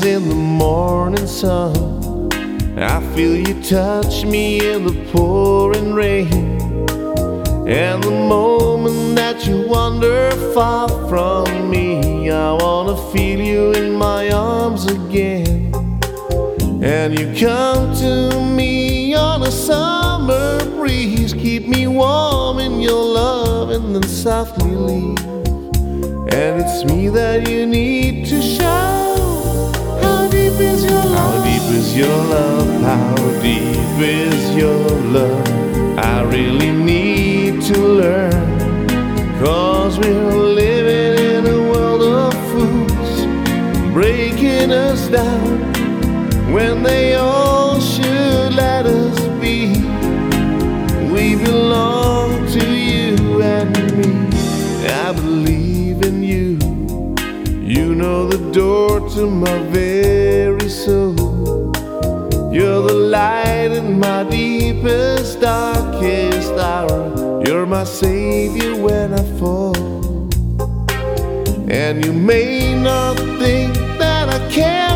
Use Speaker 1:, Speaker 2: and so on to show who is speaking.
Speaker 1: rise in the morning sun. I feel you touch me in the pouring rain. And the moment that you wander far from me, I wanna feel you in my arms again. And you come to me on a summer breeze, keep me warm in your love and then softly leave. And it's me that you need to show. How deep is your love? How deep is your love? How deep is your love? I really need to learn, 'cause we're living in a world of fools, breaking us down when they all should let us be. We belong to you and me. I believe in you. You know the door to my very soul. You're the light in my deepest, darkest hour. You're my savior when I fall. And you may not think that I care,